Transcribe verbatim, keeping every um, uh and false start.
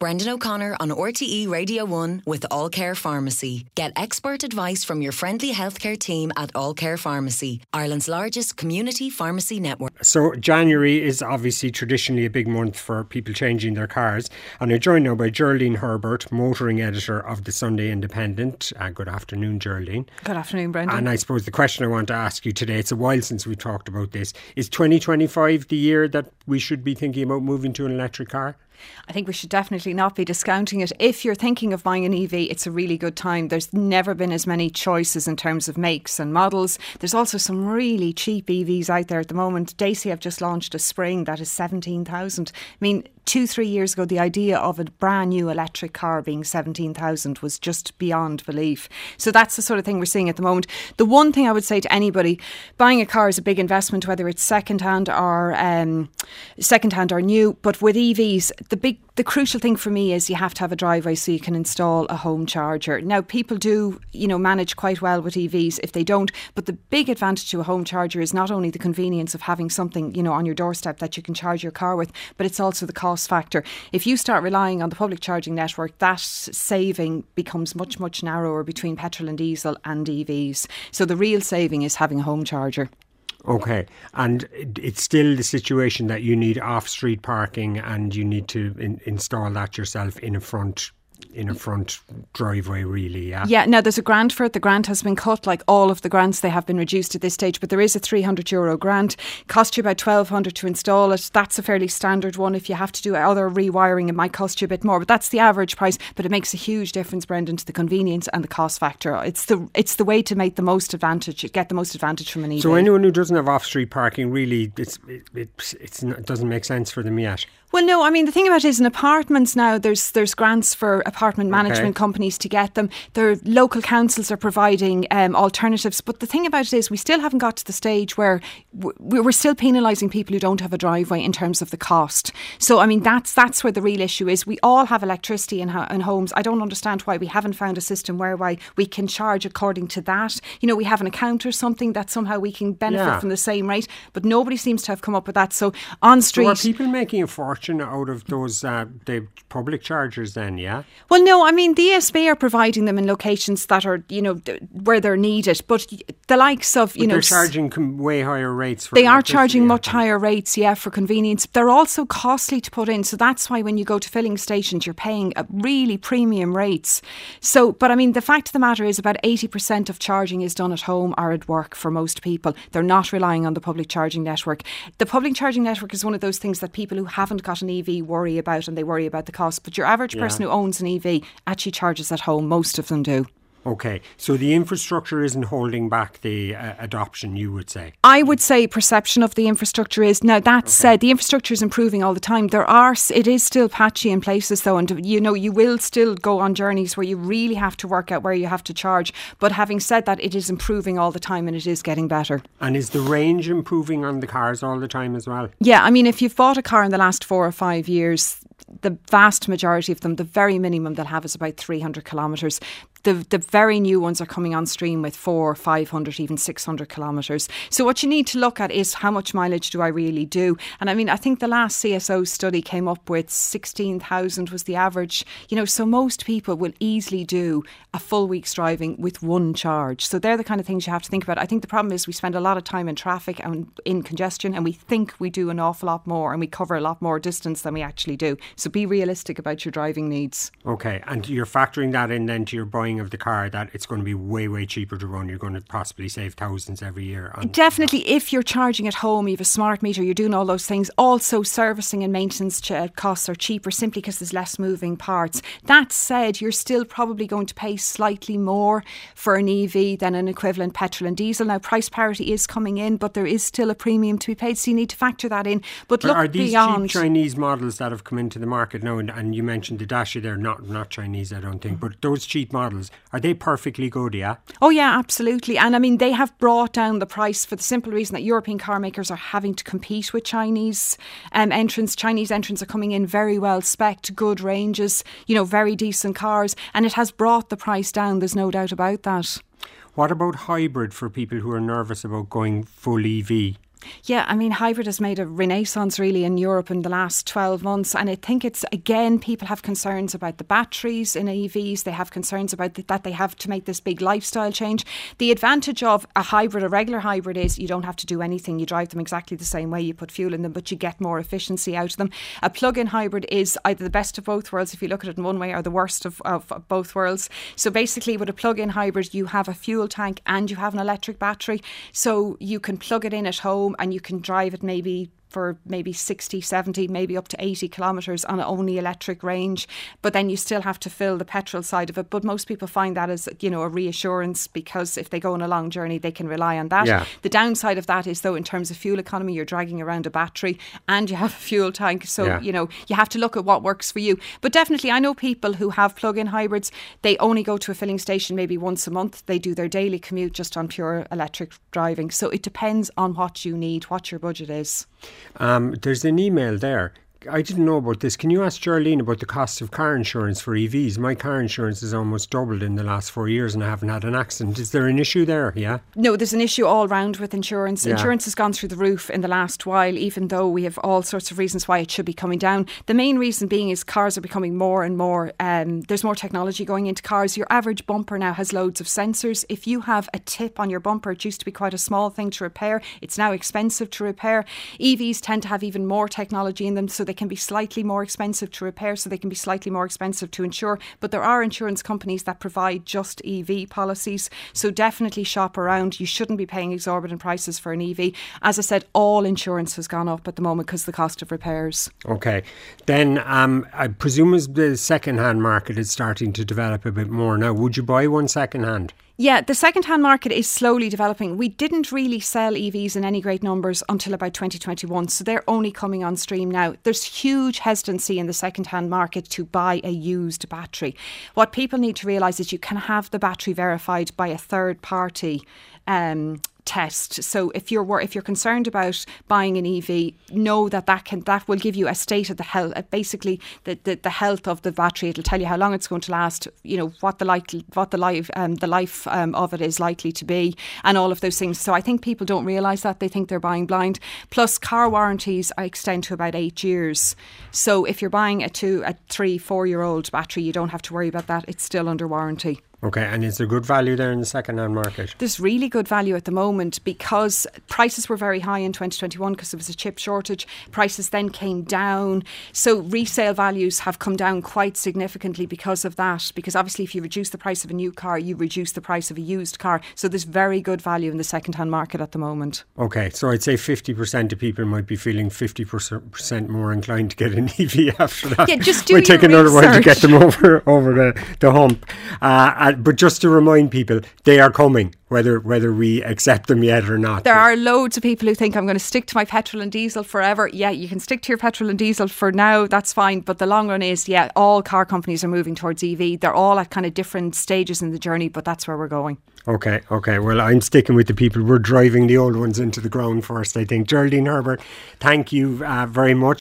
Brendan O'Connor on R T E Radio one with All Care Pharmacy. Get expert advice from your friendly healthcare team at All Care Pharmacy, Ireland's largest community pharmacy network. So January is obviously traditionally a big month for people changing their cars. And I'm joined now by Geraldine Herbert, motoring editor of the Sunday Independent. Uh, good afternoon, Geraldine. Good afternoon, Brendan. And I suppose the question I want to ask you today, it's a while since we talked about this, is twenty twenty-five the year that we should be thinking about moving to an electric car? I think we should definitely not be discounting it. If you're thinking of buying an E V, it's a really good time. There's never been as many choices in terms of makes and models. There's also some really cheap E Vs out there at the moment. Daisy have just launched a Spring that is seventeen thousand. I mean, two, three years ago, the idea of a brand new electric car being seventeen thousand was just beyond belief. So that's the sort of thing we're seeing at the moment. The one thing I would say to anybody, buying a car is a big investment, whether it's second-hand or um, second-hand or new. But with E Vs, the big, the crucial thing for me is you have to have a driveway so you can install a home charger. Now, people do, you know, manage quite well with E Vs if they don't. But the big advantage to a home charger is not only the convenience of having something, you know, on your doorstep that you can charge your car with, but it's also the cost factor. If you start relying on the public charging network, that saving becomes much, much narrower between petrol and diesel and E Vs. So the real saving is having a home charger. Okay, and it's still the situation that you need off-street parking and you need to in- install that yourself in a front in a front driveway, really, yeah? Yeah, now there's a grant for it. The grant has been cut, like all of the grants, they have been reduced at this stage, but there is a three hundred euro grant. Cost you about twelve hundred to install it. That's a fairly standard one. If you have to do other rewiring, it might cost you a bit more, but that's the average price. But it makes a huge difference, Brendan, to the convenience and the cost factor. It's the it's the way to make the most advantage, get the most advantage from an E V. So anyone who doesn't have off-street parking, really, it's it, it's it's not, it doesn't make sense for them yet. Well, no, I mean, the thing about it is in apartments now, there's there's grants for apartment management okay. companies to get them. Their local councils are providing um, alternatives. But the thing about it is we still haven't got to the stage where we're still penalising people who don't have a driveway in terms of the cost. So, I mean, that's that's where the real issue is. We all have electricity in, ho- in homes. I don't understand why we haven't found a system whereby we can charge according to that. You know, we have an account or something that somehow we can benefit yeah. from the same rate. But nobody seems to have come up with that. So, on street... So are people making a fortune out of those uh, the public chargers then, yeah? Well, no, I mean, the E S B are providing them in locations that are, you know, where they're needed. But the likes of, you but know... they're charging com- way higher rates. For they are charging yeah. much higher rates, yeah, for convenience. They're also costly to put in. So that's why when you go to filling stations, you're paying a really premium rates. So, but I mean, the fact of the matter is about eighty percent of charging is done at home or at work for most people. They're not relying on the public charging network. The public charging network is one of those things that people who haven't got an E V worry about, and they worry about the cost. But your average yeah. person who owns an E V actually charges at home. Most of them do. Okay, so the infrastructure isn't holding back the uh, adoption, you would say? I would say perception of the infrastructure is. Now, that okay. said, the infrastructure is improving all the time. There are, it is still patchy in places though, and you know, you will still go on journeys where you really have to work out where you have to charge. But having said that, it is improving all the time and it is getting better. And is the range improving on the cars all the time as well? Yeah, I mean, if you've bought a car in the last four or five years, the vast majority of them, the very minimum they'll have is about three hundred kilometres. The the very new ones are coming on stream with four, five hundred, even six hundred kilometres. So what you need to look at is how much mileage do I really do? And I mean, I think the last C S O study came up with sixteen thousand was the average. You know, so most people will easily do a full week's driving with one charge. So they're the kind of things you have to think about. I think the problem is we spend a lot of time in traffic and in congestion, and we think we do an awful lot more and we cover a lot more distance than we actually do. So be realistic about your driving needs. Okay, and you're factoring that in then to your buying of the car, that it's going to be way way cheaper to run. You're going to possibly save thousands every year on definitely that. If you're charging at home, you have a smart meter, you're doing all those things. Also, servicing and maintenance ch- costs are cheaper simply because there's less moving parts. That said, you're still probably going to pay slightly more for an E V than an equivalent petrol and diesel. Now, price parity is coming in, but there is still a premium to be paid, so you need to factor that in. But look are these beyond cheap Chinese models that have come into the market now, and, and you mentioned the Dacia, they're not not Chinese, I don't think, but those cheap models, are they perfectly good, yeah? Oh yeah, absolutely. And I mean, they have brought down the price for the simple reason that European car makers are having to compete with Chinese um, entrants. Chinese entrants are coming in very well spec'd, good ranges, you know, very decent cars, and it has brought the price down, there's no doubt about that. What about hybrid for people who are nervous about going full E V? Yeah, I mean, hybrid has made a renaissance really in Europe in the last twelve months. And I think it's, again, people have concerns about the batteries in E Vs. They have concerns about th- that they have to make this big lifestyle change. The advantage of a hybrid, a regular hybrid, is you don't have to do anything. You drive them exactly the same way. You put fuel in them, but you get more efficiency out of them. A plug-in hybrid is either the best of both worlds, if you look at it in one way, or the worst of, of, of both worlds. So basically, with a plug-in hybrid, you have a fuel tank and you have an electric battery. So you can plug it in at home and you can drive it maybe for maybe sixty, seventy, maybe up to eighty kilometres on only electric range. But then you still have to fill the petrol side of it. But most people find that as, you know, a reassurance, because if they go on a long journey, they can rely on that. Yeah. The downside of that is, though, in terms of fuel economy, you're dragging around a battery and you have a fuel tank. So, yeah. you know, you have to look at what works for you. But definitely, I know people who have plug-in hybrids. They only go to a filling station maybe once a month. They do their daily commute just on pure electric driving. So it depends on what you need, what your budget is. Um, there's an email there. I didn't know about this. Can you ask Geraldine about the cost of car insurance for E Vs? My car insurance has almost doubled in the last four years and I haven't had an accident. Is there an issue there? Yeah. No, there's an issue all round with insurance. Yeah. Insurance has gone through the roof in the last while, even though we have all sorts of reasons why it should be coming down. The main reason being is cars are becoming more and more, um, there's more technology going into cars. Your average bumper now has loads of sensors. If you have a tip on your bumper, it used to be quite a small thing to repair. It's now expensive to repair. E Vs tend to have even more technology in them, so they can be slightly more expensive to repair, so they can be slightly more expensive to insure. But there are insurance companies that provide just E V policies, so definitely shop around. You shouldn't be paying exorbitant prices for an E V. As I said, all insurance has gone up at the moment because of the cost of repairs. Okay. Then um, I presume as the second-hand market is starting to develop a bit more now, would you buy one second-hand? Yeah, the second-hand market is slowly developing. We didn't really sell E Vs in any great numbers until about twenty twenty-one, so they're only coming on stream now. There's huge hesitancy in the second-hand market to buy a used battery. What people need to realise is you can have the battery verified by a third party um test. So if you're if you're concerned about buying an E V, know that that can that will give you a state of the health, basically the, the, the health of the battery. It'll tell you how long it's going to last, you know, what the like what the life um, the life um, of it is likely to be, and all of those things. So I think people don't realise that. They think they're buying blind. Plus, car warranties extend to about eight years. So if you're buying a two, a three, four year old battery, you don't have to worry about that. It's still under warranty. Okay, and is there good value there in the second-hand market? There's really good value at the moment because prices were very high in twenty twenty-one because there was a chip shortage. Prices then came down. So resale values have come down quite significantly because of that. Because obviously if you reduce the price of a new car, you reduce the price of a used car. So there's very good value in the second-hand market at the moment. Okay, so I'd say fifty percent of people might be feeling fifty percent more inclined to get an E V after that. Yeah, just do Might your take another research. while to get them over, over the, the hump. Uh, But just to remind people, they are coming, whether whether we accept them yet or not. There are loads of people who think I'm going to stick to my petrol and diesel forever. Yeah, you can stick to your petrol and diesel for now, that's fine. But the long run is, yeah, all car companies are moving towards E V. They're all at kind of different stages in the journey, but that's where we're going. Okay, okay. Well, I'm sticking with the people. We're driving the old ones into the ground first, I think. Geraldine Herbert, thank you uh, very much.